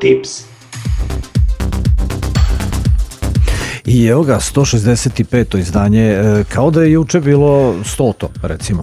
Tips. I evo ga, 165. izdanje, kao da je juče bilo 100. recimo.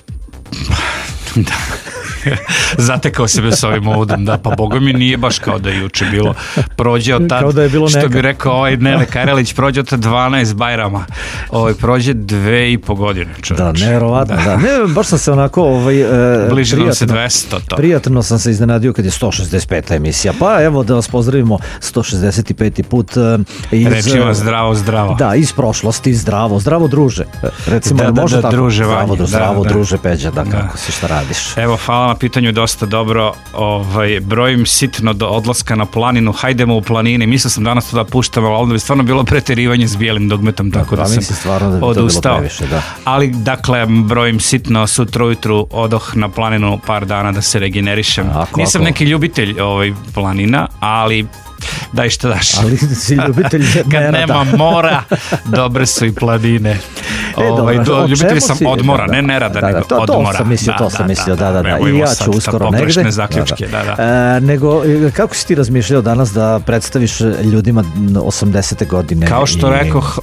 Da. Zatekao sebe s ovim uvodom, da, pa boga mi nije baš kao da je juče bilo. Prođe od tad, da je što bi rekao Nele Karelić, prođe od tad 12 Bajrama. Prođe 2,5 godine, čovječ. Da, nevjerovatno, da. Ne, baš sam se onako bliže nam se 200 to. Prijatno sam se iznenadio kad je 165. emisija. Pa evo da vas pozdravimo 165. put rečima zdravo. Da, iz prošlosti, zdravo druže. Recimo, može tako? Druže, zdravo druže Peđa, da, kako si, šta radiš? Evo, hvala na pitanju, dosta dobro. Brojim sitno do odlaska na planinu, hajdemo u planini. Mislio sam danas to da puštam, ali onda bi stvarno bilo preterivanje s bijelim dugmetom, tako da sam odustao. Previše, da. Ali, dakle, brojim sitno, sutra ujutru odoh na planinu par dana da se regenerišem. Nisam neki ljubitelj planina, ali daj šta daš. Ali si ljubitelj kad nema mora, dobre su i planine. Ljubitelj sam odmora, ne nerada, nego odmora. To sam mislio, da. I ja ću uskoro negde. Zaključke, Nego, kako si ti razmišljao danas da predstaviš ljudima 80. godine? Kao što rekoh,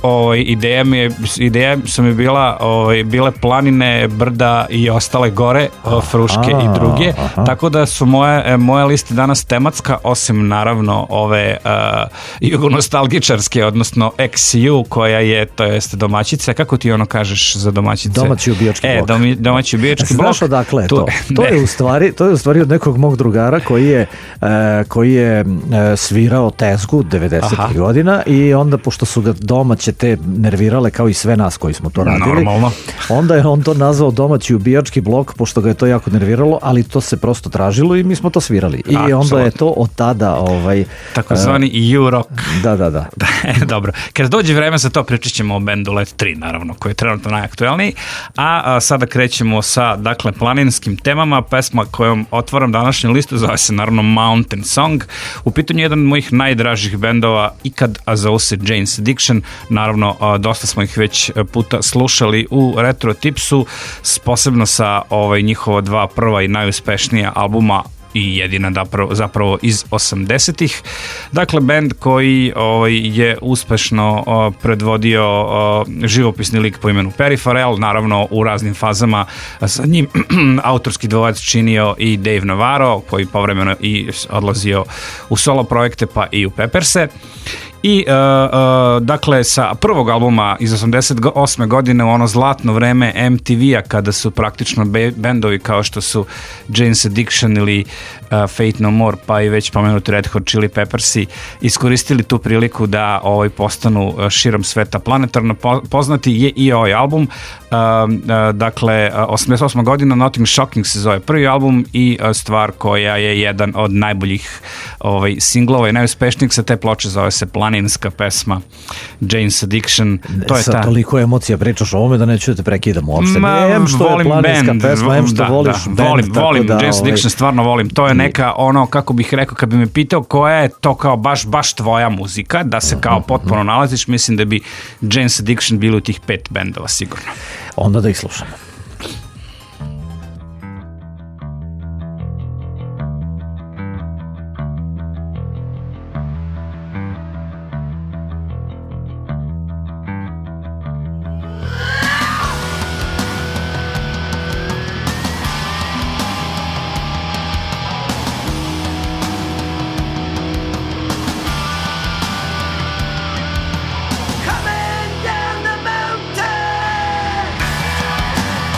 ideja su mi bile planine, brda i ostale gore, Fruške i druge, tako da su moje liste danas tematska, osim naravno ove jugonostalgičarske, odnosno XU, koja je, to jest domaćica. Kako ti ono kažeš za domaćice? Domaći ubijački blok. Domaći ubijački blok. Znaš odakle je to? To je u stvari od nekog mog drugara koji je svirao tezgu 90. godina i onda, pošto su ga domaće te nervirale kao i sve nas koji smo to radili, normalno, onda je on to nazvao domaći ubijački blok, pošto ga je to jako nerviralo, ali to se prosto tražilo i mi smo to svirali. I onda je to od tada takozvani U-Rock. Da. Dobro. Kad dođe vreme za to, pričat ćemo o bendu Let 3, naravno, koji je trenutno najaktuelniji. A sada krećemo sa, dakle, planinskim temama. Pesma kojom otvaram današnju listu zove se, naravno, Mountain Song. U pitanju jedan od mojih najdražih bendova ikad, a zove se Jane's Addiction. Naravno, dosta smo ih već puta slušali u Retro Tipsu, posebno sa njihova dva prva i najuspešnija albuma i jedina zapravo iz 80-ih. Dakle, bend koji je uspešno predvodio živopisni lik po imenu Perry Farrell, naravno u raznim fazama. Sa njim autorski dvojac činio i Dave Navarro, koji povremeno i odlazio u solo projekte pa i u Pepperse. I, dakle, sa prvog albuma iz 88. godine u ono zlatno vreme MTV-a, kada su praktično bendovi kao što su Jane's Addiction ili Fate No More, pa i već pomenuti Red Hot Chili Peppersi, iskoristili tu priliku da postanu širom sveta planetarno poznati, je i ovaj album. Dakle, 88. godina, Nothing Shocking se zove prvi album i stvar koja je jedan od najboljih singlova i najuspešnijih sa te ploče, zove se planinska pesma Jane's Addiction. To je sa toliko emocija pričaš o ovome da neću da te prekidam uopšte. Što je planinska pesma, što voliš band. Volim Jane's Addiction, stvarno volim. To je neka, kako bih rekao, kad bi me pitao koja je to kao baš tvoja muzika, da se kao potpuno nalaziš, mislim da bi Jane's Addiction bili u tih 5 bendova sigurno. Onda da ih slušamo. Coming down the mountain.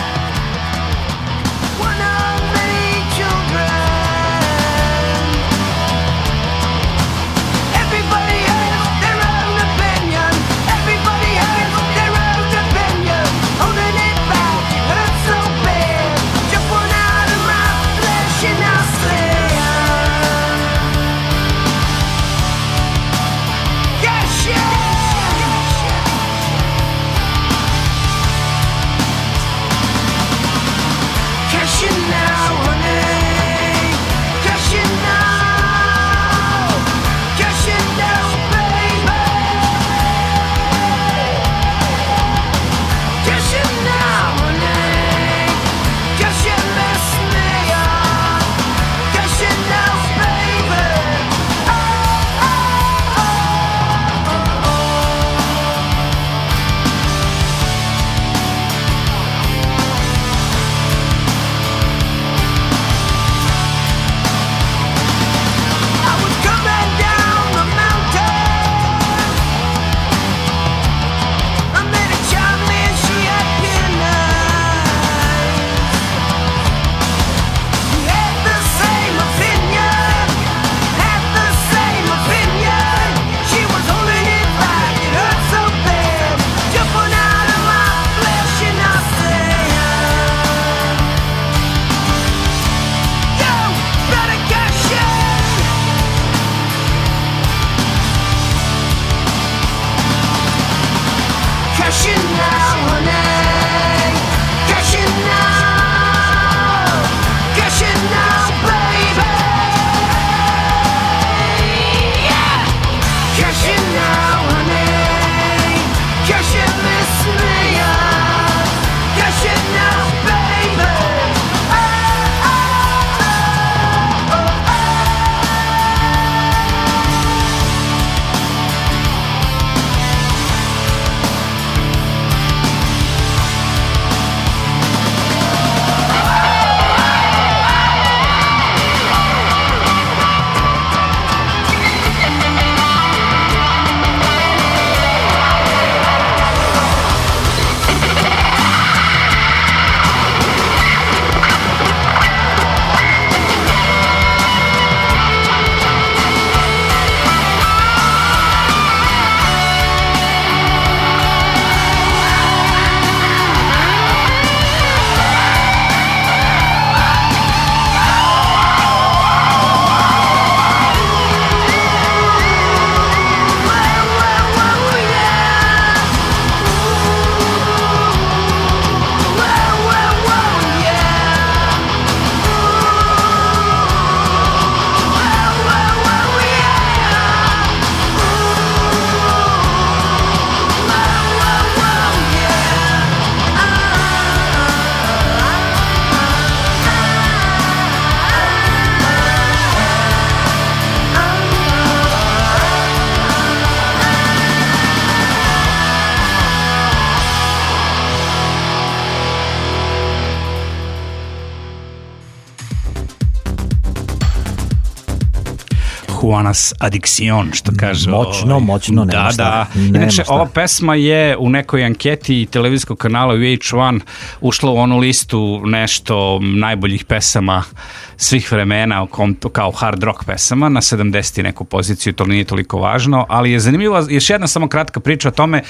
Juanas Adicción, što kaže. Moćno, nema šta. Inače, ova pesma je u nekoj anketi televizijskog kanala VH1 ušla u onu listu nešto najboljih pesama svih vremena kao hard rock pesama na 70. neku poziciju, to nije toliko važno, ali je zanimljivo, još jedna samo kratka priča o tome.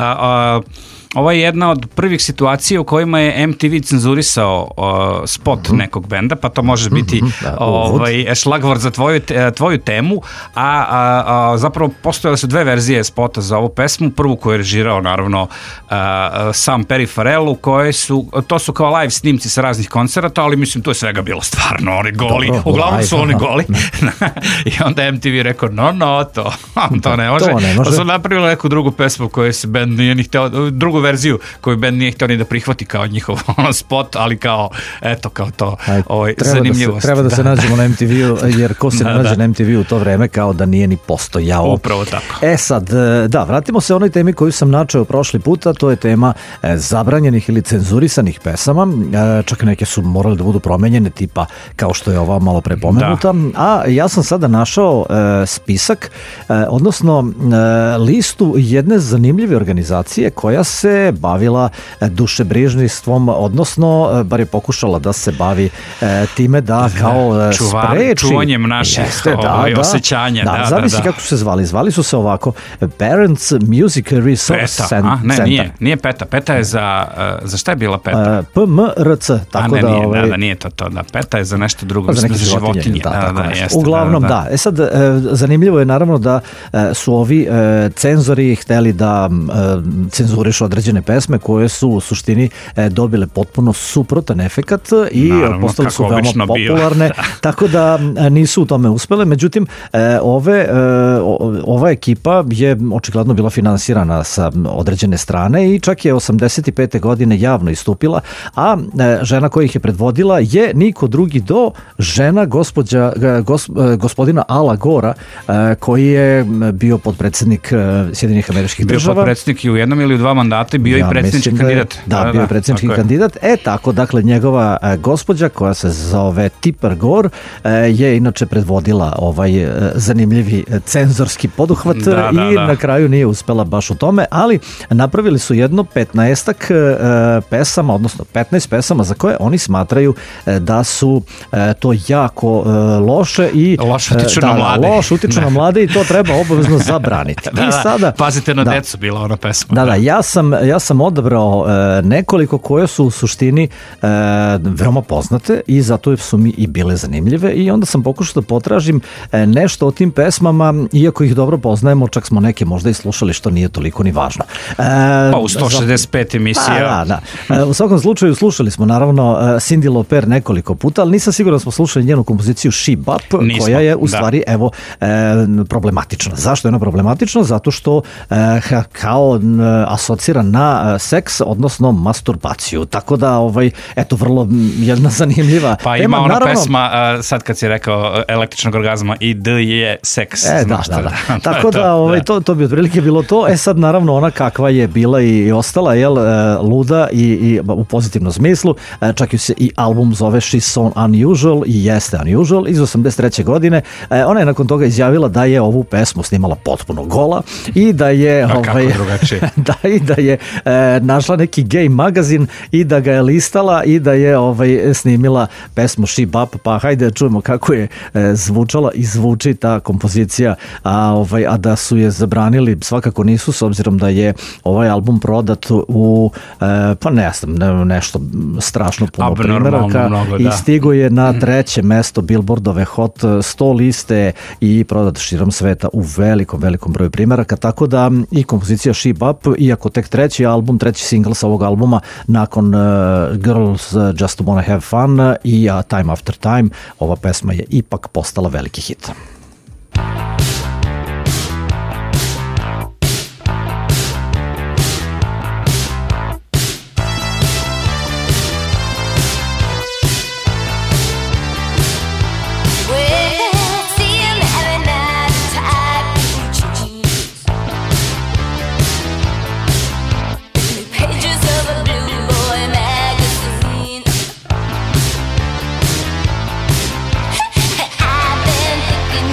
Ovo je jedna od prvih situacija u kojima je MTV cenzurisao spot nekog benda, pa to može biti šlagvort za tvoju temu, a zapravo postojale su dve verzije spota za ovu pesmu. Prvu koju je režirao naravno sam Perry Farrell, to su kao live snimci sa raznih koncerata, ali mislim to je svega bilo stvarno, oni goli, uglavnom su oni goli. I onda MTV rekao, to ne može. Pa su napravili neku drugu pesmu koju se band nije ni hteo, drugu verziju koju band nije htio ni da prihvati kao njihov spot, ali kao to zanimljivost. Treba da se nađemo na MTV-u, jer ko se ne nađe na MTV-u u to vreme kao da nije ni postojao. Upravo tako. Sad, vratimo se onoj temi koju sam načeo prošli puta, to je tema zabranjenih ili cenzurisanih pesama, čak neke su morali da budu promenjene, tipa kao što je ova malo prepomenuta, a ja sam sada našao spisak, odnosno listu jedne zanimljive organizacije koja se bavila dušebrižništvom, odnosno bar je pokušala da se bavi time da kao spreči čuvanjem naših osjećanja. Zavisi kako su se zvali. Zvali su se ovako Parents Music Resource Center. Nije PETA. PETA je za šta je bila PETA? PMRC. Tako nije to. PETA je za nešto drugo. Za životinje. Uglavnom, sad, zanimljivo je naravno da su ovi cenzori hteli da cenzurišu određene pesme koje su u suštini dobile potpuno suprotan efekat i postale su veoma popularne, tako da nisu u tome uspele. Međutim, ova ekipa je očigledno bila finansirana sa određene strane i čak je 85. godine javno istupila, a žena koja ih je predvodila je niko drugi do žena gospodina Ala Gora, koji je bio podpredsednik Sjedinjenih Američkih Država. Bio podpredsednik i u jednom ili u dva mandata, bio i predsjednički kandidat. Bio je predsjednički kandidat. Tako, dakle, njegova gospođa koja se zove Tipper Gore je inače predvodila ovaj zanimljivi cenzorski poduhvat i na kraju nije uspela baš u tome, ali napravili su jedno 15 pesama, odnosno 15 pesama za koje oni smatraju da su to jako loše i loše utiču na mlade. Loše utiču na mlade i to treba obavezno zabraniti. I sada, pazite na decu, bila ona pesma. Da, ja sam odabrao nekoliko koje su u suštini veoma poznate i zato su mi i bile zanimljive i onda sam pokušao da potražim nešto o tim pesmama, iako ih dobro poznajemo, čak smo neke možda i slušali, što nije toliko ni važno. Pa u 165 emisija. Da. U svakom slučaju slušali smo naravno Cyndi Lauper nekoliko puta, ali nisam siguran da smo slušali njenu kompoziciju She Bop, koja je u stvari problematična. Zašto je ona problematična? Zato što kao asocira na seks, odnosno masturbaciju. Tako da, vrlo jedna zanimljiva pa tema. Ima ona pesma, sad kad si rekao električnog orgazma, i D je seks. Da. Tako da, to bi otprilike bilo to. Sad naravno ona kakva je bila i ostala, luda i u pozitivnom smislu, čak se i album zove She's So Unusual i jeste unusual iz 83. godine. Ona je nakon toga izjavila da je ovu pesmu snimala potpuno gola i da je da je našla neki gay magazin i da ga je listala i da je snimila pesmu She Bop, pa hajde čujemo kako je zvučala i zvuči ta kompozicija, a da su je zabranili svakako nisu, s obzirom da je ovaj album prodat u pa ne znam, nešto strašno puno primjeraka i stigo je na treće mesto Billboardove Hot 100 liste i prodat širom sveta u velikom broju primjeraka, tako da i kompozicija She Bop, iako tek treći single sa ovog albuma nakon Girls Just Wanna Have Fun i Time After Time, ova pesma je ipak postala veliki hit. I've been thinking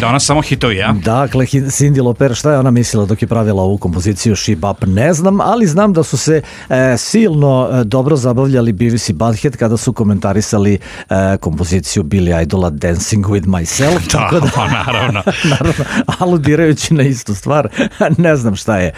Danas samo hitovi, ja? Dakle, Cyndi Lauper, šta je ona mislila dok je pravila ovu kompoziciju She Bop, ne znam, ali znam da su se silno dobro zabavljali Beavis i Butthead kada su komentarisali kompoziciju Billy Idola Dancing with Myself. Tako da, naravno. Naravno, aludirajući na istu stvar, ne znam šta je.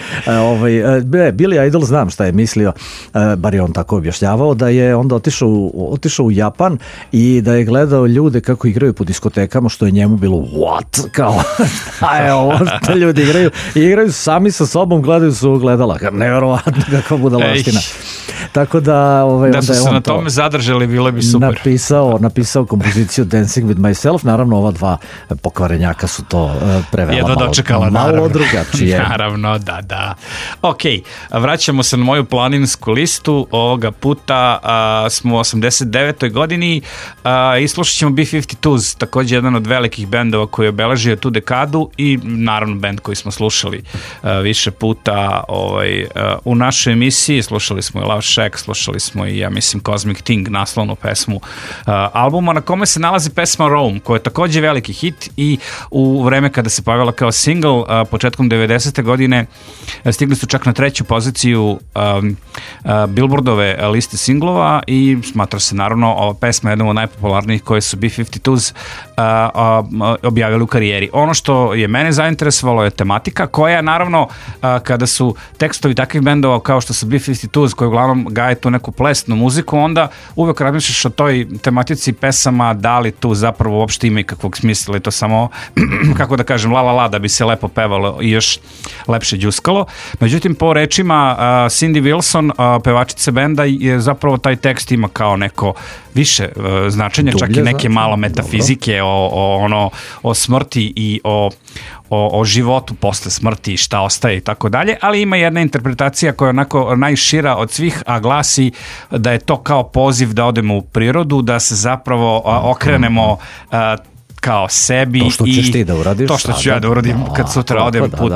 Billy Idol znam šta je mislio, bar je on tako objašnjavao, da je onda otišao u Japan i da je gledao ljude kako igraju po diskotekama, što je njemu bilo what? Kao, šta je ovo što ljudi igraju? I igraju sami sa sobom, gledaju su ogledala. Nevjerovatno kakva budalaština. Tako da... da su se na tome zadržali, bilo bi super. Napisao kompoziciju Dancing with Myself. Naravno, ova dva pokvarenjaka su to prevela malo drugačije. Naravno, da. Ok, vraćamo se na moju planinsku listu. Ovoga puta smo u 89. godini i slušat ćemo B-52s, također jedan od velikih bendova koji je obeležio tu dekadu i naravno bend koji smo slušali više puta u našoj emisiji. Slušali smo i Love Shack, slušali smo i, ja mislim, Cosmic Thing, naslovnu pesmu albuma na kome se nalazi pesma Rome, koja je također veliki hit i u vreme kada se pojavila kao single početkom 90. godine stigli su čak na 3. poziciju Billboardove liste singlova i smatra se naravno ova pesma jednom od najpopularnijih koje su B-52s objavili u karijeri. Ono što je mene zainteresovalo je tematika koja naravno kada su tekstovi takvih bendova kao što su B-52s koji uglavnom gaje tu neku plesnu muziku, onda uvek razmišljaš o toj tematici pesama, da li tu zapravo uopšte ima ikakvog smisla ili to samo kako da kažem la da bi se lepo pevalo i još lepše đuskalo. Međutim, po rečima Cindy Wilson, pevačice benda, je zapravo taj tekst ima kao neko više značenja, čak i neke malo metafizike o smrti i o životu posle smrti i šta ostaje i tako dalje, ali ima jedna interpretacija koja je onako najšira od svih, a glasi da je to kao poziv da odemo u prirodu, da se zapravo okrenemo kao sebi. To što ćeš ti da uradiš. To što ću ja da uradim kad sutra odem put.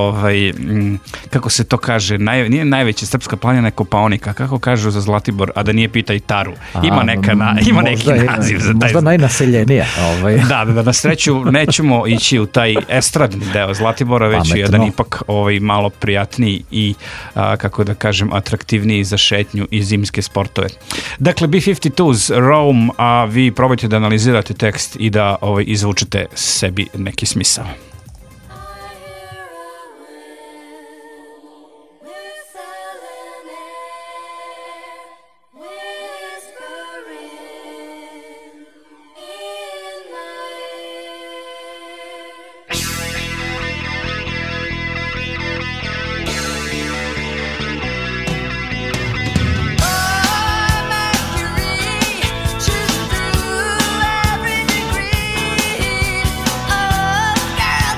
Kako se to kaže, nije najveća srpska planina je Kopaonika, kako kažu za Zlatibor, a da nije pita i Taru. Ima neki naziv za taj. Možda najnaseljenija. Da, na sreću nećemo ići u taj estradni deo Zlatibora, već jedan ipak malo prijatniji i, kako da kažem, atraktivniji za šetnju i zimske sportove. Dakle, B-52s, Rome, a vi probajte da analizirate tekst i da izvučete sebi neki smisao. Girl,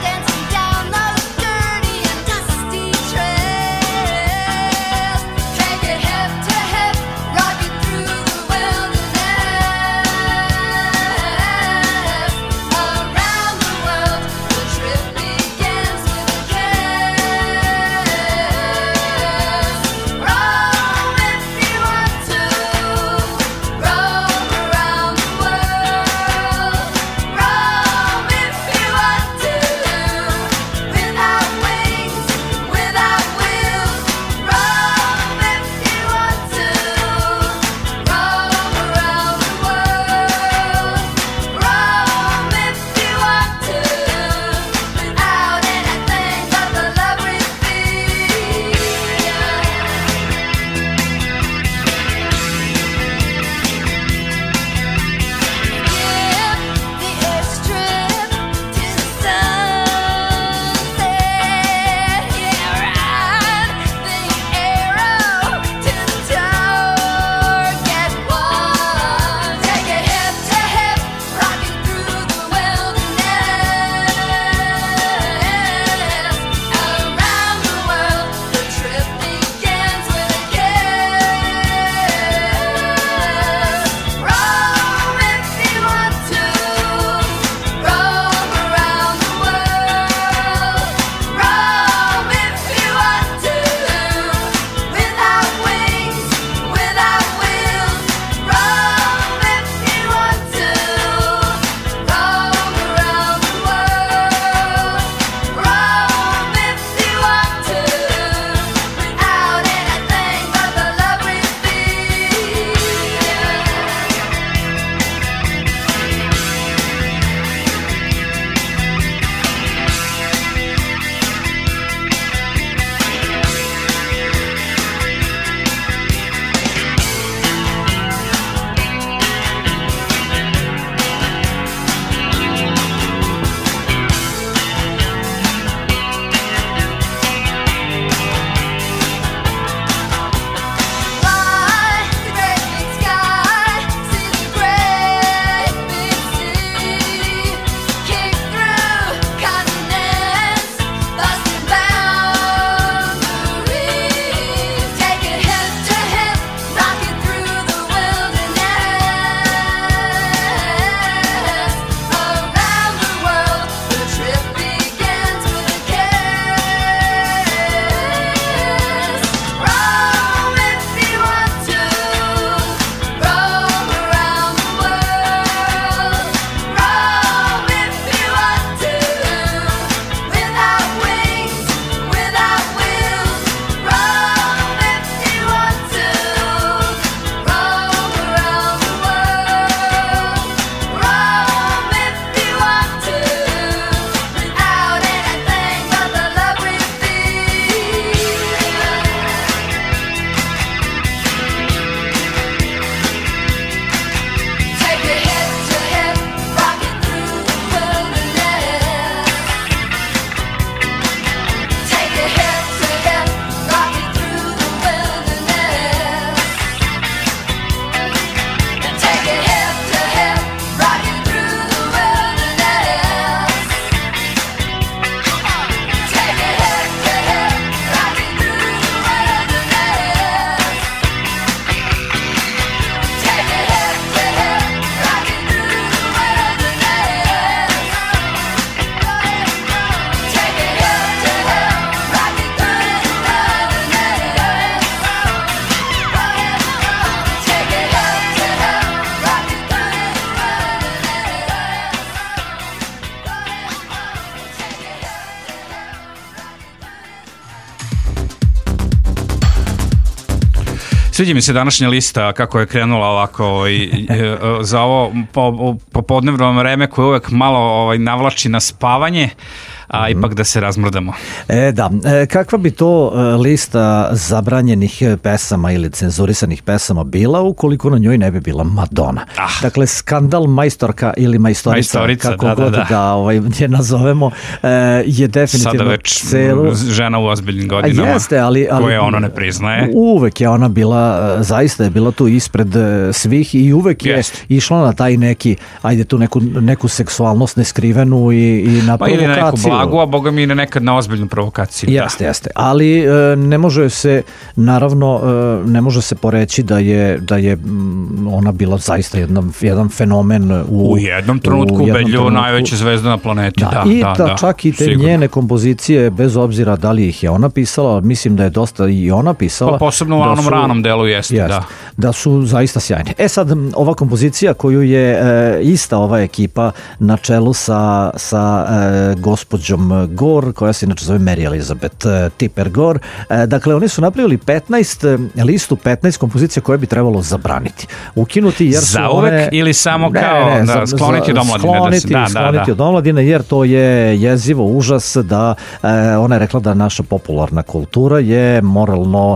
Sviđa mi se današnja lista kako je krenula ovako za ovo popodnevno vreme koje uvek malo navlači na spavanje, a ipak da se razmrdamo. Da, kakva bi to lista zabranjenih pesama ili cenzurisanih pesama bila ukoliko na njoj ne bi bila Madonna? Dakle, skandal majstorka ili majstorica, kako god da je nazovemo, je definitivno sada već žena u ozbiljnim godinama. Jeste, ali koje ono ne priznaje. Uvek je ona bila, zaista je bila tu ispred svih i uvek je išla na taj neki, ajde tu neku seksualnost neskrivenu i na provokaciju. Ili neku blagu, a boga mi nekad na ozbiljnu provokaciju. Jeste, ali ne može se, naravno, ne može se poreći da je ona bila zaista jedan fenomen u jednom trenutku ubedljivo najveća zvezda na planeti. Čak i te sigurno. Njene kompozicije, bez obzira da li ih je ona pisala, mislim da je dosta i ona pisala. Pa posebno u onom ranom delu jeste. Da su zaista sjajne. Sad, ova kompozicija koju je ista ova ekipa na čelu sa gospođom Gore, koja se inače zove Mary Elizabeth Tipper Gore. Dakle, oni su napravili listu 15 kompozicija koje bi trebalo zabraniti. Ukinuti jer su zauvek ili samo skloniti od omladine? Skloniti od omladine, jer to je jezivo užas da ona je rekla da naša popularna kultura je moralno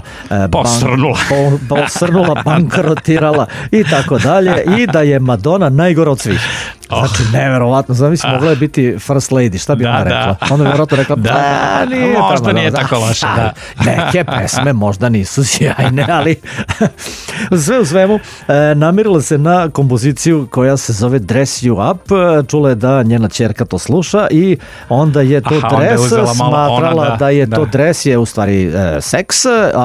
posrnula, bankrotirala i tako dalje, i da je Madonna najgora od svih. Znači, neverovatno, zamisli, mogla je biti first lady, šta bi ona rekla? Ona bi vjerojatno rekla, možda nije tako loše. Neke pesme možda nisu sjajne, ali sve u svemu namirila se na kompoziciju koja se zove Dress You Up, čula je da njena ćerka to sluša i onda je to dres smatrala da je to dres je u stvari seks,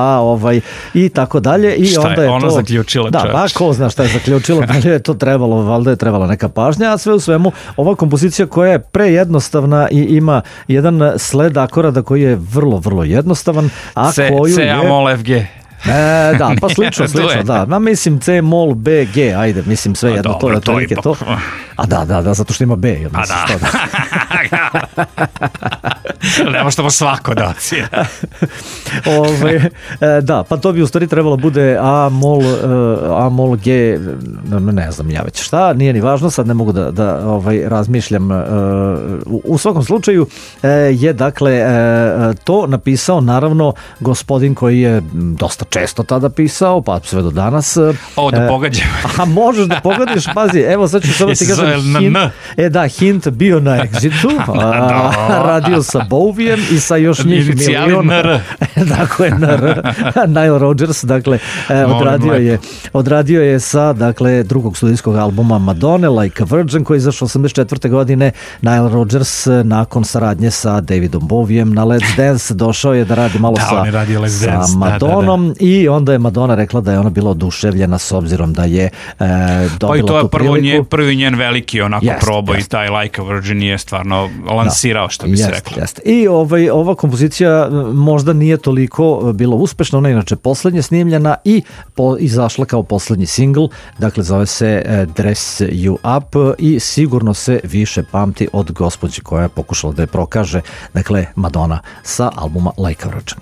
i tako dalje. I šta onda je ona zaključila? Da, ko zna šta je zaključila, da li je to trebalo, valjda je trebala neka pažnja, a sve u svemu ova kompozicija koja je prejednostavna i ima jedan sled akorada koji je vrlo, vrlo jednostavan, a koju je... C-A-mol F-G. Da, pa slično, da. Mislim C, mol, B, G, ajde, mislim sve jedno, to je otprilike to. A da, zato što ima B. Nemo što svako da ocija. Da, pa to bi u stvari trebalo bude A, mol, G, ne znam ja već šta, nije ni važno, sad ne mogu da razmišljam. U svakom slučaju je, dakle, to napisao naravno gospodin koji je dosta često tada pisao, pa sve do danas. Ovo da pogađam. A možeš da pogodiš, pazi, evo sad ću samo ti kažem hint. Hint bio na Exitu, radio sa Bowijem i sa još njih milion. Dakle, Nile Rodgers, dakle, odradio je sa, dakle, drugog studijskog albuma Madonna, Like a Virgin, koji je izašao 84. godine. Nile Rodgers nakon saradnje sa Davidom Bowijem na Let's Dance došao je da radi malo sa Madonnom. I onda je Madonna rekla da je ona bila oduševljena s obzirom da je dobila tu priliku. Pa i to je prvi njen veliki onako proboj i taj Like a Virgin je stvarno lansirao, što bi se reklo. I ova kompozicija možda nije toliko bila uspešna, ona je inače poslednje snimljena i izašla kao poslednji singl, dakle zove se Dress You Up i sigurno se više pamti od gospođe koja je pokušala da je prokaže, dakle Madonna sa albuma Like a Virgin.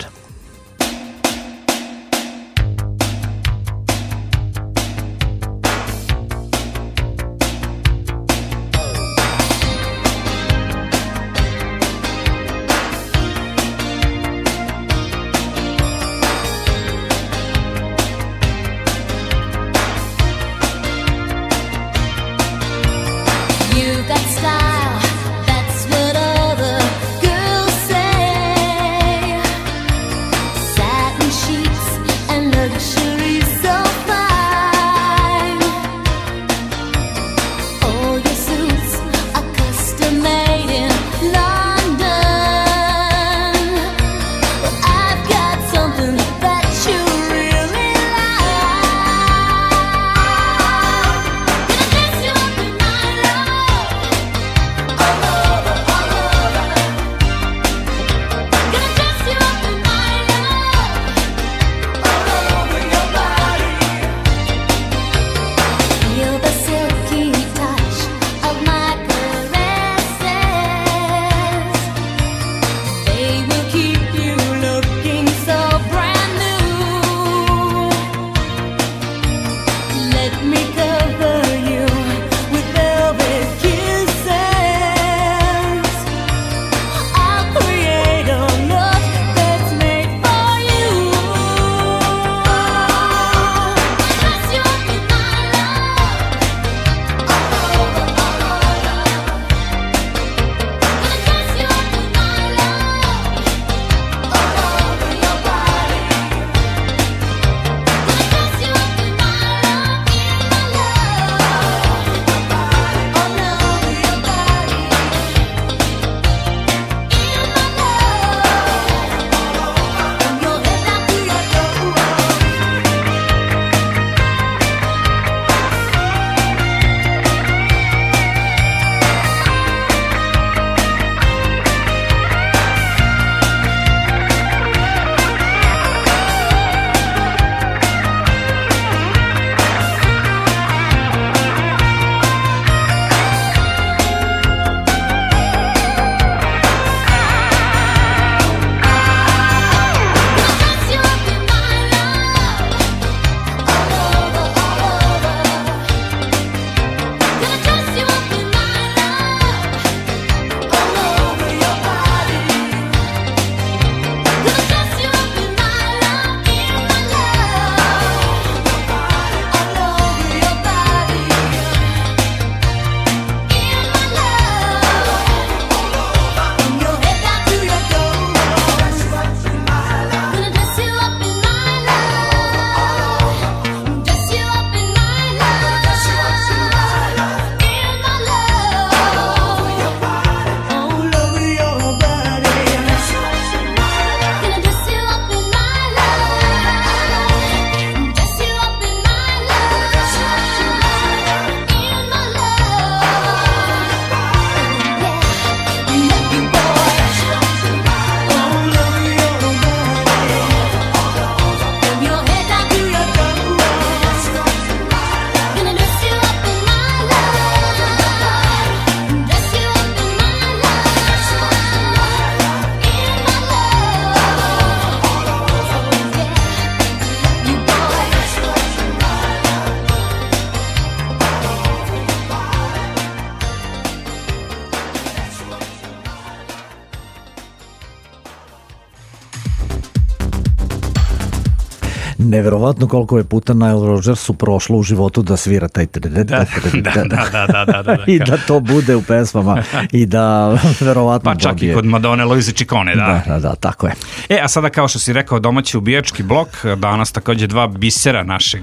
Neverovatno koliko je puta Nile Rodgersu prošlo u životu da svira taj da. I da to bude u pesmama i da verovatno pa čak dobije. I kod Madone, Luise Ciccone, da, tako je. A sada kao što si rekao, domaći ubijački blok, danas takođe dva bisera našeg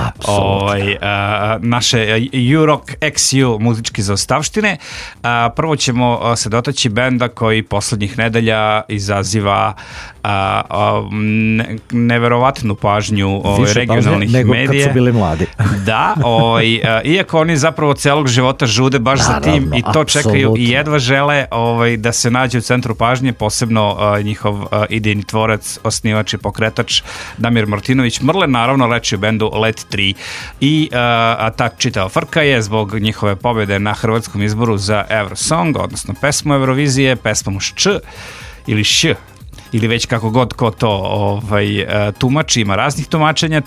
naše U-Rock XU muzički zaostavštine. Prvo ćemo se dotaći benda koji poslednjih nedelja izaziva neverovatnu pažnju regionalnih medija. Nego kad su bili mladi. Da, iako oni zapravo celog života žude baš za tim i to čekaju i jedva žele da se nađe u centru pažnje, posebno njihov idejni tvorac, osnivač i pokretač Damir Martinović Mrle, naravno reč je o bendu Let 3 i ta čitava frka je zbog njihove pobjede na hrvatskom izboru za Eurosong, odnosno pesmu Eurovizije, pesmu Š ili Š, ili već kako god ko to tumači, ima raznih tumačenja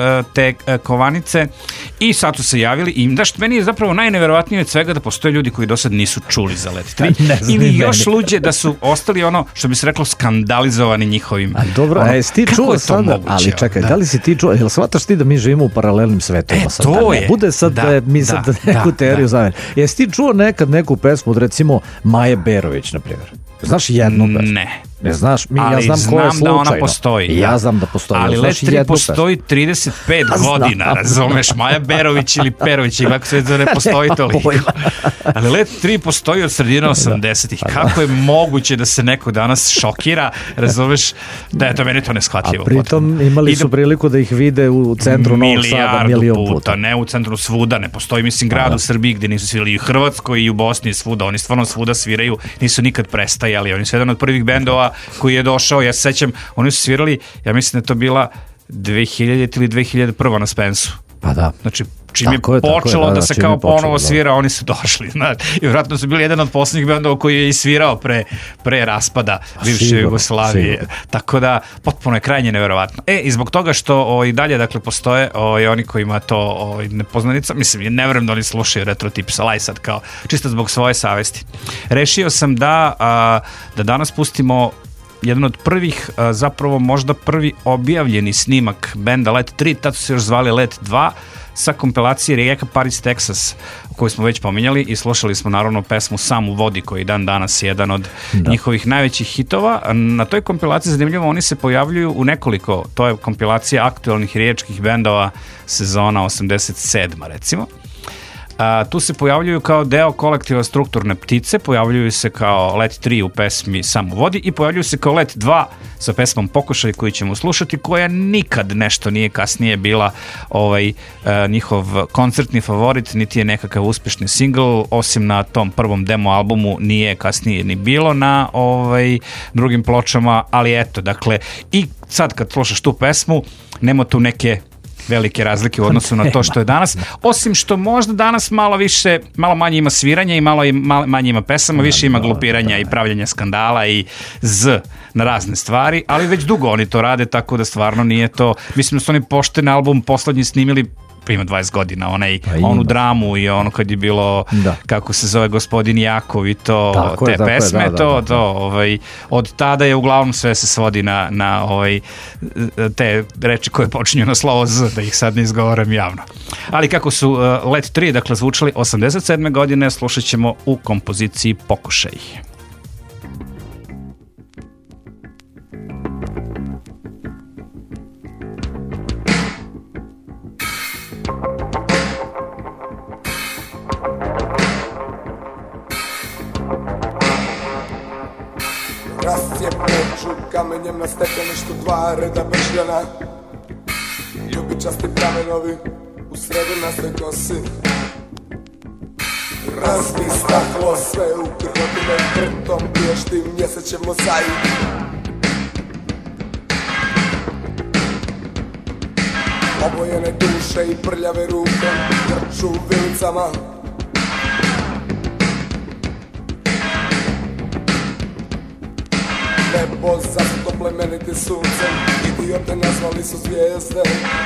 te kovanice i sad su se javili i meni je zapravo najneverovatnije od svega da postoje ljudi koji do sad nisu čuli za Let 3 ili još luđe da su ostali što bi se reklo skandalizovani njihovim. Dobro, jesi ti čuo sada, moguće, ali čekaj, da li si ti čuo, jel shvataš ti da mi živimo u paralelnim svetima? To je. Bude sad mi sad neku teoriju zavedemo. Jesi ti čuo nekad neku pesmu od recimo Maje Berović, na primjer? Znaš jednu pesmu? Ne znaš, ja znam ko je slučajno. Da ona postoji. Ja znam da postoji. Ali Let 3 postoji 35 godina, razumeš, Maja Berović ili Perović, ili kako se ne postoji toliko. Ali Let 3 postoji od sredina 80-ih. Kako je moguće da se neko danas šokira, razumeš, da je to meni to neshvatljivo. A pritom imali su priliku da ih vide u centru Novog Sada milion puta. Ne u centru svuda, ne postoji, mislim, grad u Srbiji gdje nisu svirali i u Hrvatskoj i u Bosni svuda. Oni stvarno svuda sviraju, nisu nikad prestajali. Oni su jedan od prvih bendova koji je došao, ja se sećam, oni su svirali, ja mislim da je to bila 2000 ili 2001. na Spensu. Pa da. Znači, čim je počelo da se kao ponovo svira, oni su došli. I vjerojatno su bili jedan od posljednjih bendova koji je i svirao pre raspada bivše Jugoslavije. Tako da, potpuno je krajnje neverovatno. I zbog toga što i dalje, dakle, postoje oni kojima to nepoznanica, mislim, ne verujem da oni slušaju Retro Tips, ali sad kao, čisto zbog svoje savesti. Rešio sam da danas pustimo jedan od prvih, zapravo možda prvi objavljeni snimak benda Let 3, tad su se još zvali Let 2, sa kompilacije Rijeka, Paris, Texas, koju smo već pominjali i slušali smo naravno pesmu Sam u vodi, koji dan danas je jedan od njihovih najvećih hitova. Na toj kompilaciji, zanimljivo, oni se pojavljuju u nekoliko, to je kompilacija aktualnih riječkih bendova sezona 87. recimo. Tu se pojavljuju kao deo kolektiva Strukturne ptice, pojavljuju se kao Let 3 u pesmi Sam u vodi i pojavljuju se kao Let 2 sa pesmom Pokušaj koju ćemo slušati, koja nikad nešto nije kasnije bila njihov koncertni favorit, niti je nekakav uspešni singl, osim na tom prvom demo albumu nije kasnije ni bilo na drugim pločama, ali eto, dakle, i sad kad slušaš tu pesmu, nema tu neke velike razlike u odnosu na to što je danas, osim što možda danas malo manje ima sviranja i malo manje ima pesama, više ima glupiranja i pravljanja skandala i na razne stvari, ali već dugo oni to rade, tako da stvarno nije to, mislim da su oni pošten album poslednji snimili ima 20 godina, onu dramu i ono kad je bilo, kako se zove, Gospodin Jakov i to, te pesme, od tada je uglavnom sve se svodi na te reči koje počinju na slovo Z, da ih sad ne izgovaram javno. Ali kako su Let 3, dakle, zvučali 87. godine, slušat ćemo u kompoziciji Pokušaj. Kamenjem na stepeništu 2 reda bršljana, ljubičasti pramenovi u srebrnastoj kosi. Razbi staklo sve u krvotine, vrtom plješti mjesečev mozaik. Obojene duše i prljave ruke trču vilicama. Nebo zasuto plemeniti suncem, idiote nazvali su zvijezde.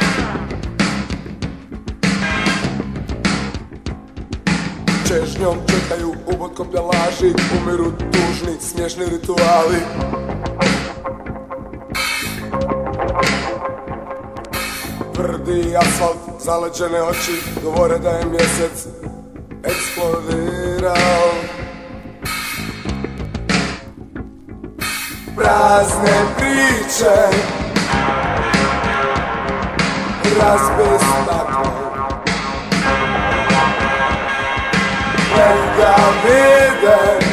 Čežnjom čekaju ubod koplja laži, umiru tužni, smiješni rituali. Tvrdi asfalt, zaleđene oči govore da je mjesec eksplodirao. Prazne priče, razbij staklo, nek ga vide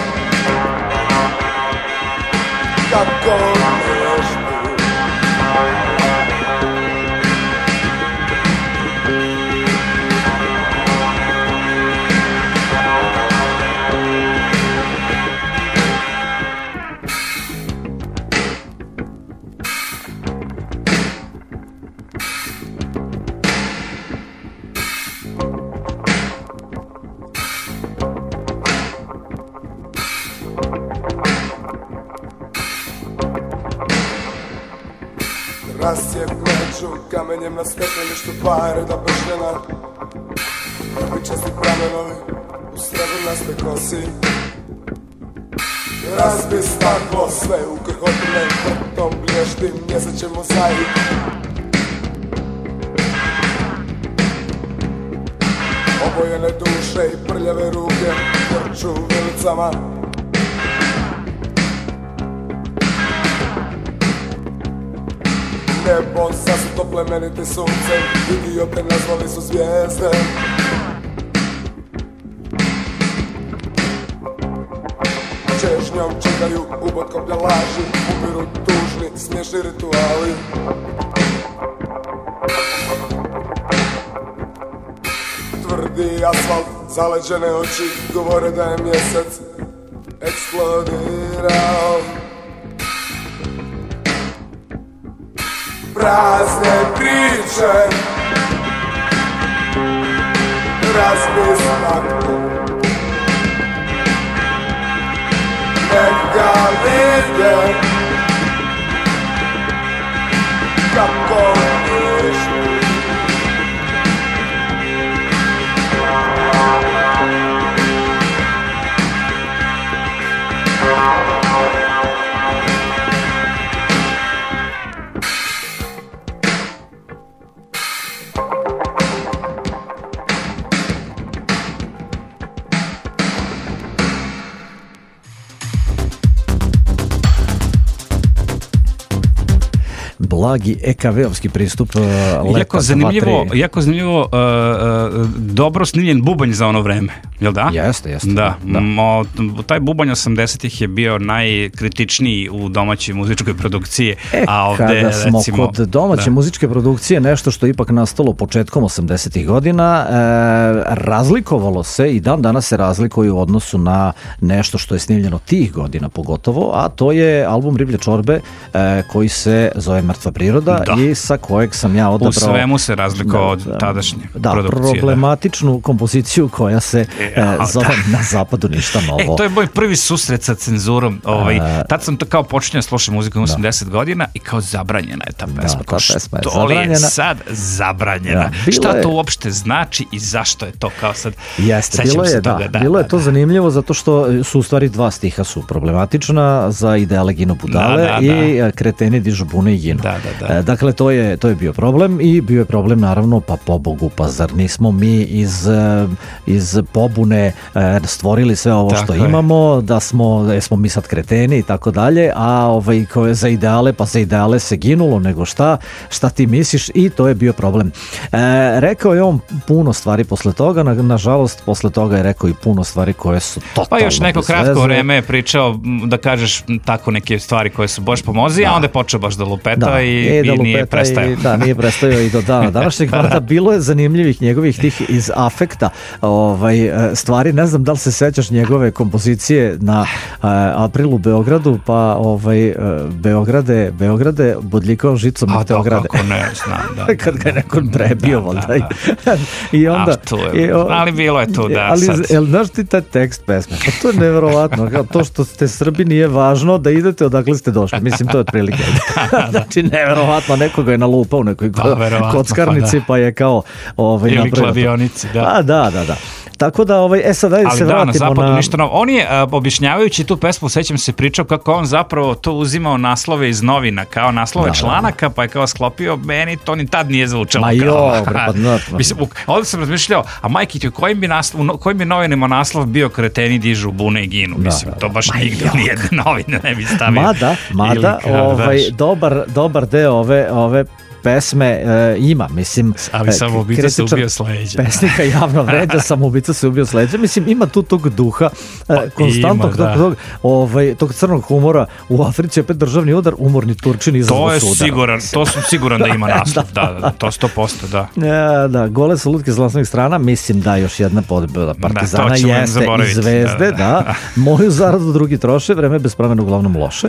kako nežno. Rasjep među kamenjem na stepeništu, dva reda bršljena, pičasti pramenovi u srebrnaste kosi. Razbi staklo, sve ukrhotine, vrtom blješti mjeseče mozaik. Obojene duše i prljave ruke trču ulicama. Nebo zasuto plemenite suncem, idiote nazvali su zvijezde. Čežnjom čekaju ubod koplja laži, umiru tužni, smiješni rituali. Tvrdi asfalt, zaleđene oči govore da je mjesec eksplodirao. Prazne priče, razbij staklo, nek ga vide kako nežno. Blagi EKV-ovski pristup jako zanimljivo, dobro snimljen bubanj za ono vreme, jel da? Jeste. Da. Taj bubanj 80-ih je bio najkritičniji u domaćoj muzičkoj produkciji. A ovde, kada smo recimo, kod domaće muzičke produkcije, nešto što je ipak nastalo početkom 80-ih godina, razlikovalo se i dan danas se razlikuje u odnosu na nešto što je snimljeno tih godina pogotovo, a to je album Riblje čorbe koji se zove Mrtva priroda i sa kojeg sam ja odabrao... U svemu se razlikovao od tadašnje produkcije. Problematičnu kompoziciju koja se zove Na zapadu ništa novo. To je moj prvi susret sa cenzurom. Tad sam to kao počinjao slušati muziku 80 godina i kao zabranjena je ta pesma. Ta pesma je što li je sad zabranjena? Šta to uopšte znači i zašto je to kao sad? Jeste, bilo je to zanimljivo zato što su u stvari dva stiha su problematična za ideale ginu budale i kreteni dižu bune i ginu. Dakle, to je bio problem i bio je problem naravno, pa pobogu, pa zar nismo mi iz pobune stvorili sve ovo što imamo, da smo mi sad kreteni i tako dalje, a za ideale, pa za ideale se ginulo, nego šta ti misliš, i to je bio problem. Rekao je on puno stvari posle toga, nažalost posle toga je rekao i puno stvari koje su totalno pa još neko kratko vreme je pričao da kažeš tako neke stvari koje su bož pomozi, a onda je počeo baš da lupeta i nije prestajao. Nije prestajao i do dana današnjeg. Bilo je zanimljivih njegovih tih iz afekta stvari. Ne znam da li se sećaš njegove kompozicije na Aprilu Beogradu, pa Beograde bodljikao žicom u Beograde. Kako ne znam, kad ga je neko prebio, i onda... Ali bilo je tu, ali znaš ti taj tekst pesme? Pa to je neverovatno. To što ste Srbi nije važno da idete odakle ste došli. Mislim, to je otprilike. Znači, neverovatno, nekoga je nalupao u nekoj kockarnici, pa je kao... ili kladionici, Da. Tako da, sad ajde se vratimo na zapadu ništa novo. On je, objašnjavajući tu pesmu, sećam se, pričao kako on zapravo to uzimao naslove iz novina, kao naslove članaka, pa je kao sklopio, meni to ni tad nije zvučalo. Mislim, ovdje sam razmišljao, a majke, u kojim bi novinama naslov bio Kreteni dižu bune i ginu? Mislim, to baš nigde nijedne novine ne bi stavio. Mada, dobar deo ove pesme ima, mislim, ali samoubica se ubio s leđa. Pesnika javno vređa, samoubica se ubio s leđa. Mislim, ima tu tog duha konstantnog tog crnog humora. U Africi opet državni udar, umorni Turčin izazvao sudara. To sam siguran da ima naslov. Da, to 100%, da. Da, gole su lutke s naslovnih strana, mislim da još jedna pobjeda Partizana jeste i Zvezde, da. Moju zaradu drugi troše, vreme bez promena uglavnom loše.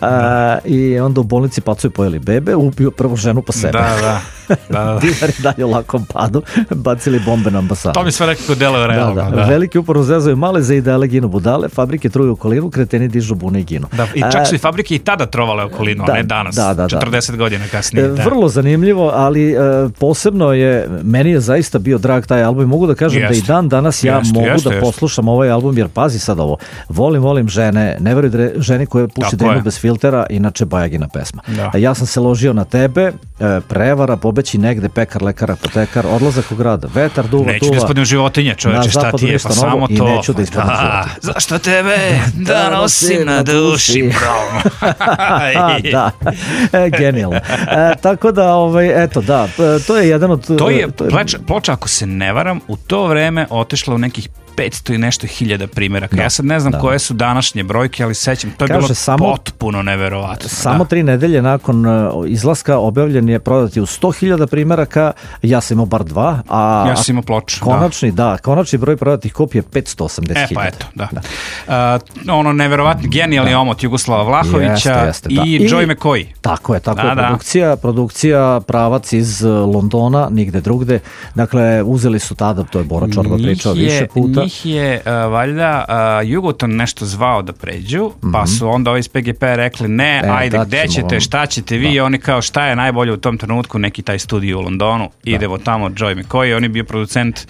I onda u bolnici pacuju pojeli bebe, ubio prvu ženu pa sebe. Da. Dinari dalje u lakom padu, bacili bombe na ambasadu. To mi sve nekako deluje realno. Da. Veliki uporno zezaju male za ideale ginu budale, fabrike truju okolinu, kreteni dižu bune i ginu. Da, i čak su i fabrike i tada trovale okolinu, a ne danas, 40 godina kasnije. Vrlo zanimljivo, ali posebno je, meni je zaista bio drag taj album i mogu da kažem da i dan danas mogu da poslušam ovaj album, jer pazi sad ovo, volim žene, ne veruj ženi koje puši drenu bez filtera, inače Bajagina pesma. Ja sam se ložio na tebe, prevara, pobeći negde, pekar, lekar, apotekar, odlazak u grad, vetar, duva. Neću da ispadnem životinje, čoveče, šta ti je, pa samo to. I neću da ispadnem životinje. Zašto tebe da nosim na duši, bro? Da, genijalno. Tako da, eto, da, to je jedan od... To je ploča, ako se ne varam, u to vreme otišla u nekih 500 i nešto hiljada primjeraka. Ja sad ne znam koje su današnje brojke, ali sećam, to je bilo potpuno neverovatno. Samo 3 nedelje nakon izlaska objavljen je prodati u 100.000 primjeraka, ja sam imao bar 2, a ja sam imao ploču. Konačni broj prodatih kopija je 580.000. Pa eto, da. Ono neverovatni genijalni omot Jugoslava Vlahovića i Joey McCoy. Tako je, produkcija pravac iz Londona, nigde drugde. Dakle, uzeli su tada, to je Bora Čorba pričao više puta. Njih je valjda Jugoton nešto zvao da pređu, pa su onda ovi iz PGP rekli ajde, gde ćete, šta ćete vi, i oni kao šta je najbolje u tom trenutku, neki taj studio u Londonu, idemo tamo, Joey McCoy, on je bio producent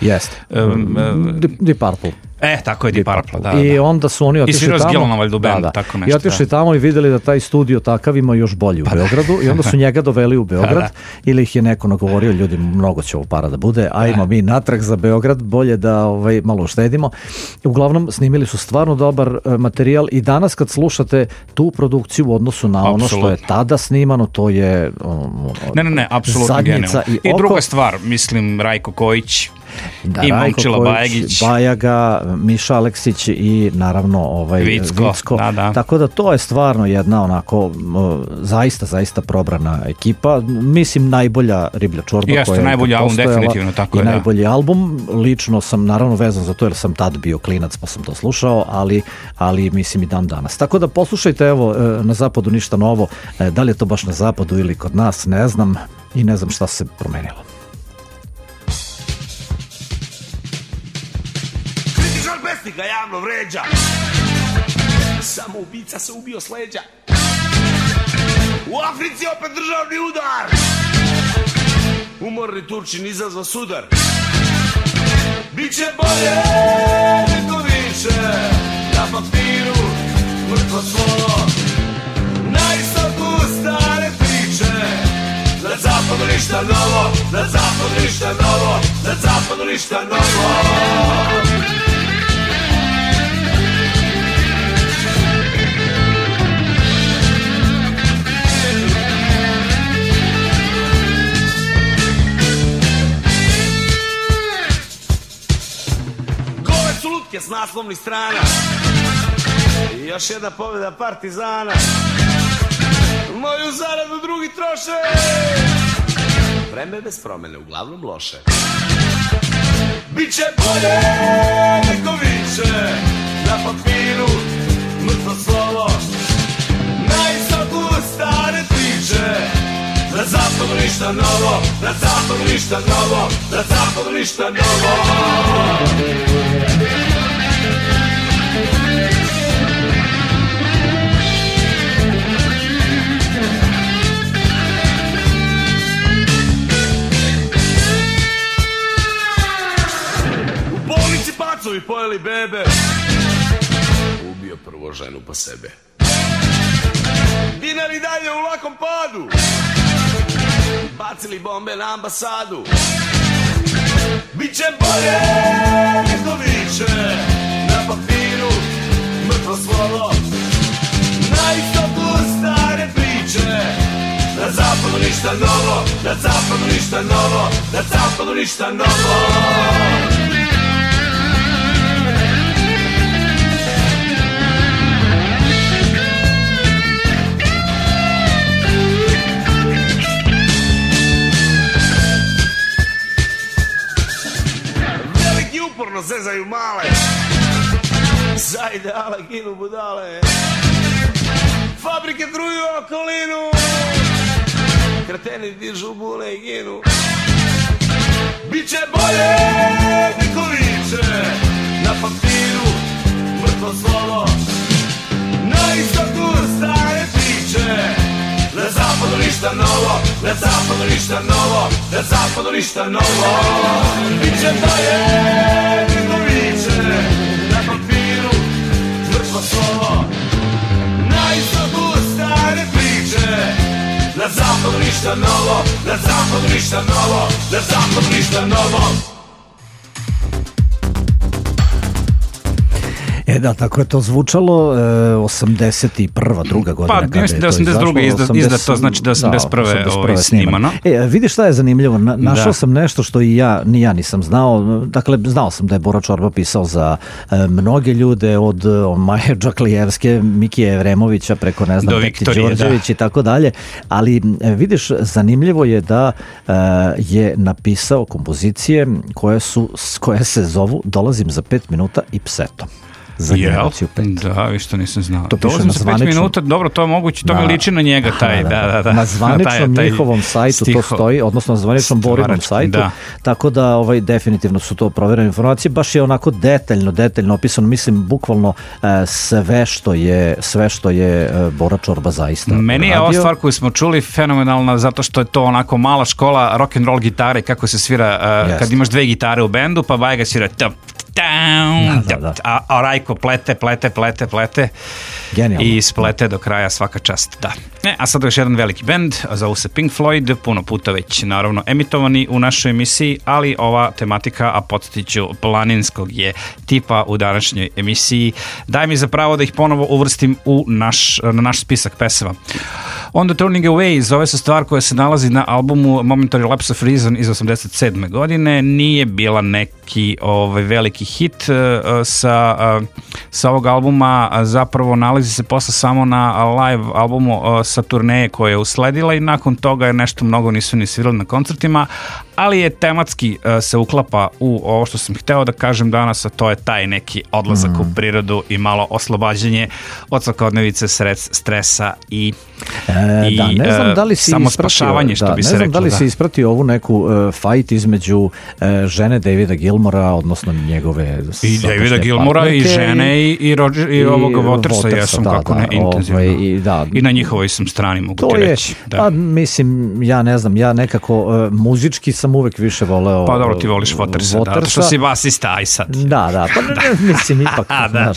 Deep Purple. Tako je Deep Purple, da. I onda su oni otišli tamo. I otišli tamo i vidjeli da taj studio takav ima još bolji u Beogradu i onda su njega doveli u Beograd ili ih je neko nagovorio, ljudi, mnogo će ovo para da bude, ajmo mi natrag za Beograd, bolje da malo uštedimo. Uglavnom, snimili su stvarno dobar materijal i danas kad slušate tu produkciju u odnosu na ono što je tada snimano, to je ne, apsolutno genijalno. I druga stvar, mislim, Rajko Kojić, i Momčila Bajagić, Bajaga, Miša Aleksić i naravno Vicko. Da. Tako da to je stvarno jedna onako zaista probrana ekipa. Mislim, najbolja riblja čorba. Jeste, najbolji album, definitivno, tako je. I najbolji album. Lično sam naravno vezan za to jer sam tad bio klinac pa sam to slušao, ali mislim i dan danas. Tako da poslušajte, evo, na zapadu ništa novo. Da li je to baš na zapadu ili kod nas, ne znam i ne znam šta se promenilo. Ga javno vređa, samoubica se ubio s leđa. U Africi opet državni udar, umorni Turčin izazvao sudar. Biće bolje nego više, na papiru mrtvo slovo, na istoku stare priče. Na zapadu ništa novo, na zapadu ništa novo, na zapadu ništa novo. S naslovnih strana i još jedna pobjeda Partizana. Moju zaradu drugi troše, vreme bez promene, uglavnom loše. Biće bolje nego više, na papiru mrtvo slovo, na istoku stare priče. Na zapadu ništa novo, na zapadu ništa novo, na zapadu ništa novo. i pojeli bebe. Ubio prvo ženu pa sebe. Dinari dalje u lakom padu. Bacili bombe na ambasadu. Biće bolje nego viče. Na papiru mrtvo slovo. Na istoku stare priče. Na zapadu ništa novo. Na zapadu ništa novo. Na zapadu ništa novo. Uporno zezaju male. Za ideale ginu budale. Fabrike truju okolinu. Kreteni dižu bune i ginu. Biće bolje niko viče. Na papiru mrtvo slovo. Na istoku stare priče. Na zapadu ništa novo. Na zapadu ništa novo. Na zapadu ništa novo. Biće bolje niko viče. Na papiru mrtvo slovo. Na istoku stare priče. Na zapadu ništa novo. Na zapadu ništa novo. Na zapadu ništa novo. Da, tako je to zvučalo 81. druga godina. Pa, mislim da je 82. izdato, znači da je 81. snimano. Vidiš šta je zanimljivo, našao sam nešto što ni ja nisam znao. Dakle, znao sam da je Bora Čorba pisao za mnoge ljude, od Maje Džaklijevske, Mikije Evremovića, preko, ne znam, Peti Đorđević i tako dalje. Ali vidiš, zanimljivo je da je napisao kompozicije koje se zovu Dolazim za 5 minuta i Psetom. Za generaciju 5. Da, vi što nisam znao. Dolazim za 5 minuta, dobro, to je moguće, to mi liči na njega, taj, da. Na zvaničnom njihovom sajtu to stoji, odnosno na zvaničnom Borinom sajtu, tako da definitivno su to proverene informacije, baš je onako detaljno opisano, mislim, bukvalno sve što je Bora Čorba zaista uradio. Meni je ova stvar koju smo čuli fenomenalna, zato što je to onako mala škola rock'n'roll gitare, kako se svira kad imaš dve gitare u bendu, pa Bajga svira a Rajko plete genijalno. I splete do kraja, svaka čast, da. A sad još jedan veliki bend, zovu se Pink Floyd, puno puta već naravno emitovani u našoj emisiji, ali ova tematika, a podsjetiću, planinskog je tipa u današnjoj emisiji. Daj mi za pravo da ih ponovo uvrstim na naš spisak pesama. On the Turning Away zove se stvar koja se nalazi na albumu Momentary Lapse of Reason iz 87. godine. Nije bila neki veliki hit sa ovog albuma, zapravo nalazi se posle samo na live albumu sa turneje koje je usledila i nakon toga je nešto mnogo nisu ni svirali na koncertima, ali je tematski se uklapa u ovo što sam hteo da kažem danas, a to je taj neki odlazak u prirodu i malo oslobađanje od svakodnevice, stresa i ne znam da li si samospašavanje, što bi se reklo. Ne znam da li si ispratio ovu neku fight između žene Davida Gilmora, odnosno njegove i Davida Gilmora i žene i ovog Watersa, jesam kako ne, intenzivno. I na njihovoj sam strani, mogu ti reći. Pa mislim, ja ne znam, ja nekako muzički sam uvek više voleo. Pa dobro, ti voliš Watersa, da, što si basista, aj sad. Da, pa mislim ipak, znaš.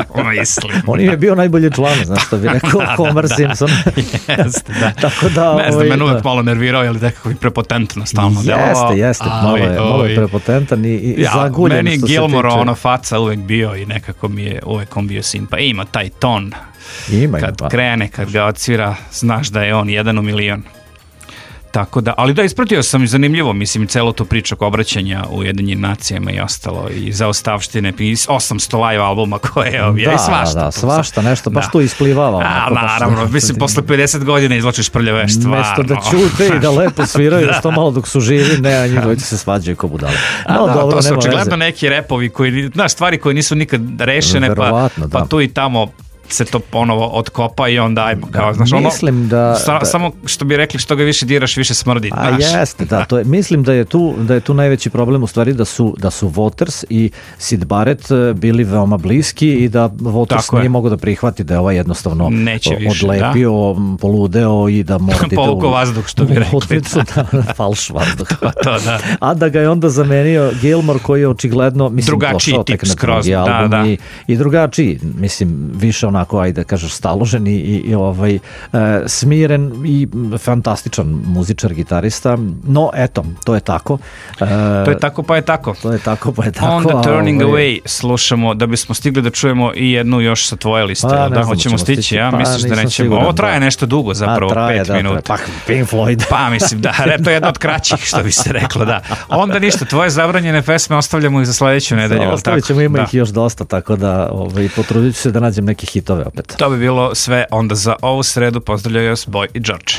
On je bio najbolji član, znaš što bi rekao Homer Simpson. Jeste, da. Tako da, ne znam, mene uvek malo nervirao, ali nekako i prepotentno stalno delovao. Jeste, malo je prepotentan i zaguljen. Meni je Gilmore ono faca uvek bio i nekako mi je uvek on bio simpa. Ima taj ton. Kad krene, kad ga odsvira, znaš da je on 1 u milion. Tako da, ali da, ispratio sam, zanimljivo, mislim, celo to priča oko obraćanja u Ujedinjenim nacijama i ostalo, i zaostavštine, i 800 live albuma koje je, i svašta. Da, svašta, nešto, baš tu isplivava. Naravno, mislim, posle 50 godina izvlačiš prljave, stvarno. Mesto da ćute i da lepo sviraju, što malo dok su živi, ne, a njih dojte se svađaju ko budale. To su očigledno neki repovi koji, znaš, stvari koje nisu nikad rešene, pa tu i tamo se to ponovo otkopa i onda ajmo kao, znaš, mislim da samo što bi rekli, što ga više diraš, više smrdi. A jeste, da, to je, mislim da je tu najveći problem u stvari da su Waters i Syd Barrett bili veoma bliski i da Waters nije mogao da prihvati da je ovaj jednostavno odlepio, poludeo i da mora da ide Povukao vazduh, što bi rekli. Falš vazduh. To, da. A da ga je onda zamenio Gilmour koji je očigledno, mislim, drugačiji tip skroz, da. I drugačiji, mislim, više onako, ajde da kažeš, staložen i smiren i fantastičan muzičar, gitarista, no eto, to je tako. To je tako pa je tako. To je tako pa je tako. On the Turning Away slušamo da bismo stigli da čujemo i jednu još sa tvoje liste. Da, hoćemo stići, ja misliš da nećemo. Siguran, ovo traje nešto dugo, zapravo, 5 minuta. Pa Pink Floyd. Pa mislim, da, to je jedna od kraćih, što bi se reklo, da. Onda ništa, tvoje zabranjene pesme ostavljamo ih za sledeću nedelju. Ostavit ćemo, ima ih još dosta, tako da potrudit ću se da nađem neke hitove opet. To bi bilo sve onda za ovu sredu. Pozdravljaju vas Boy i George.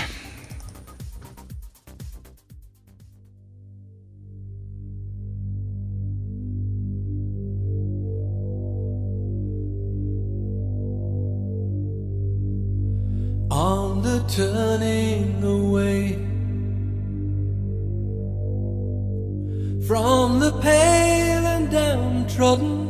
On the turning away from the pale and downtrodden,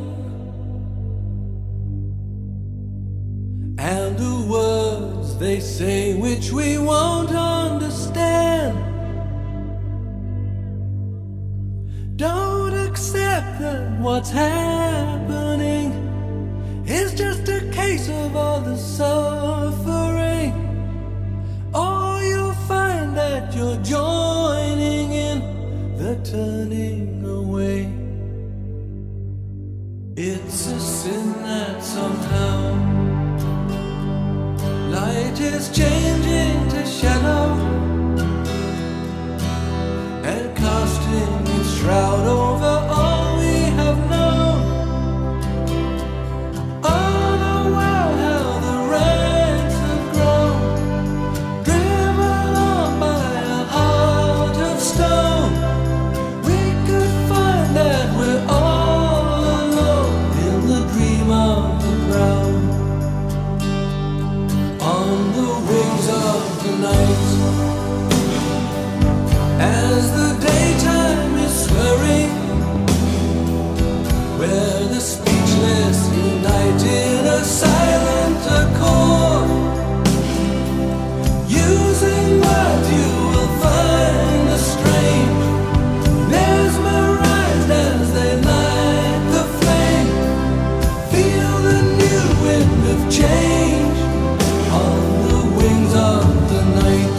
and the words they say which we won't understand. Don't accept that what's happening is just a case of all the suffering, or you'll find that you're joining in the turning away. It's a sin that somehow light is changing to shadow and casting its shroud over all we have known. Oh, the world, how the ranks have grown, driven on by a heart of stone. We could find that we're all alone in the dream of the ground. On the wings of the night, as the daytime is swirling, where the speechless unite in a silent accord, using words you will find the strange, mesmerized as they light the flame. Feel the new wind of change on the wings of the night.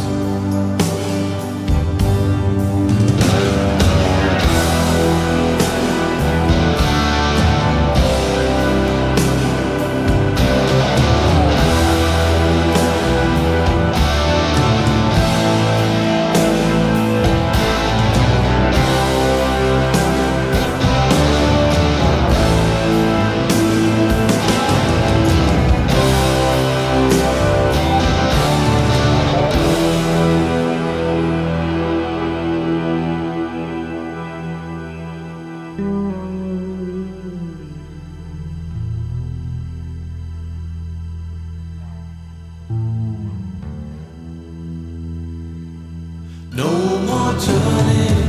No more turning